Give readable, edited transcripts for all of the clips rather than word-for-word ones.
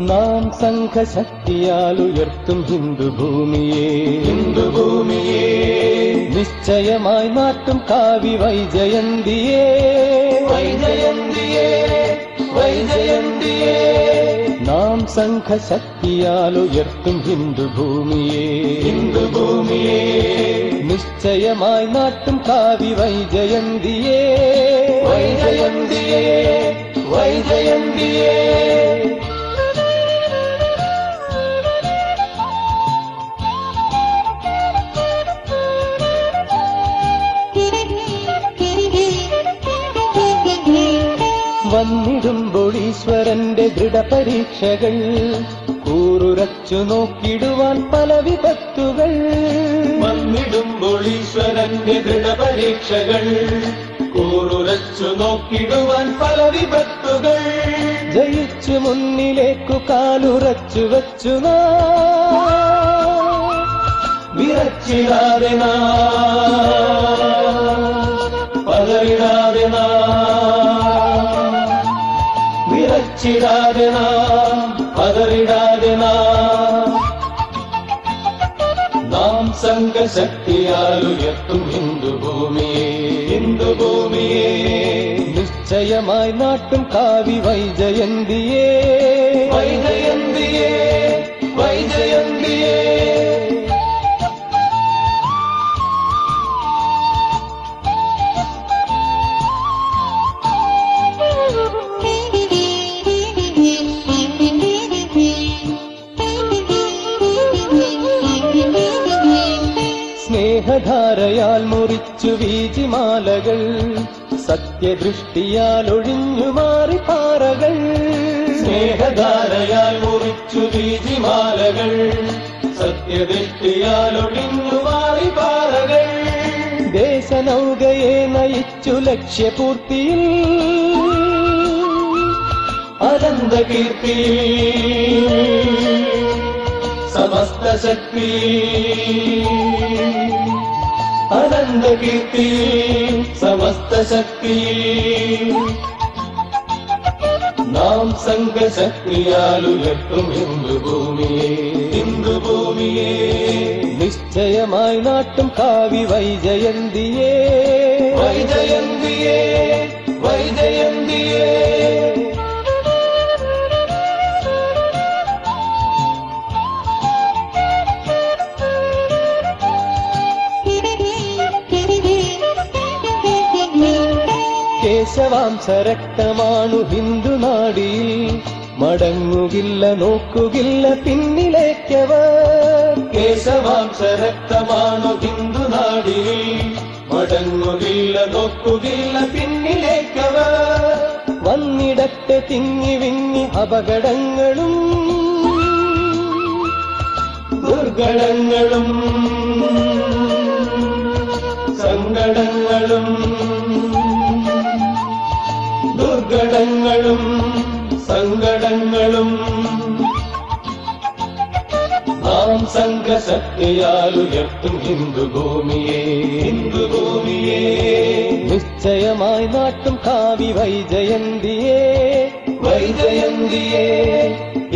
നാം സംഘശക്തിയാൽ ഉയർത്തും ഹിന്ദുഭൂമിയെ നിശ്ചയമായി നാട്ടും കാവി വൈജയന്തിയെ നാം സംഘശക്തിയാൽ ഉയർത്തും ഹിന്ദുഭൂമിയെ നിശ്ചയമായി നാട്ടും കാവി വൈജയന്തിയെ വന്നിടുമ്പോൾ ഈശ്വരന്റെ ദൃഢപരീക്ഷകൾ കൂറുറച്ചു നോക്കിടുവാൻ പല വിപത്തുകൾ വന്നിടുമ്പോൾ ഈശ്വരന്റെ ദൃഢപരീക്ഷകൾ കൂറുറച്ചു നോക്കിടുവാൻ പല വിപത്തുകൾ ജയിച്ചു മുന്നിലേക്കു കാലുറച്ചു വച്ചു വിറച്ചിടാതെ പതറിടാതെ വിറച്ചിടാതെ പതറിടാതെ നാം സംഘശക്തിയാൽ ഉയർത്തും ഹിന്ദുഭൂമിയെ നിശ്ചയമായി നാട്ടും കാവി വൈജയന്തിയെ സ്നേഹധാരയാൽ മുറിച്ചു വീജിമാലകൾ സത്യദൃഷ്ടിയാൽ ഒഴിഞ്ഞു മാറി പാറകൾ സ്നേഹധാരയാൽ മുറിച്ചു വീജിമാലകൾ സത്യദൃഷ്ടിയാൽ ഒഴിഞ്ഞു മാറി പാറകൾ ദേശനൗകയെ നയിച്ചു ലക്ഷ്യപൂർത്തിയിൽ അനന്തകീർത്തി സമസ്ത ശക്തി അനന്തകീർത്തി സമസ്ത ശക്തി നാം സംഘശക്തിയാൽ ഉയർത്തും ഹിന്ദുഭൂമിയെ നിശ്ചയമായി നാട്ടും കാവി വൈജയന്തിയെ കേശവാംശരക്തമാണു ഹിന്ദുനാടിയിൽ മടങ്ങുകില്ല നോക്കുകില്ല പിന്നിലേക്കവർ കേശവാംശരക്തമാണു ഹിന്ദുനാടിയിൽ മടങ്ങുകില്ല നോക്കുകില്ല പിന്നിലേക്കവർ വന്നിടത്തെ തിങ്ങി വിങ്ങി അപകടങ്ങളും ദുർഘടങ്ങളും സങ്കടങ്ങളും സങ്കടങ്ങളും നാം സംഘശക്തിയാൽ ഉയർത്തും ഹിന്ദുഭൂമിയെ നിശ്ചയമായി നാട്ടും കാവി വൈജയന്തിയെ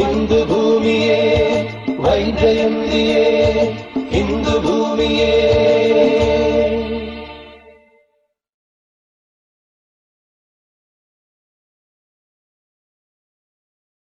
ഹിന്ദുഭൂമിയെ ഹിന്ദുഭൂമിയെ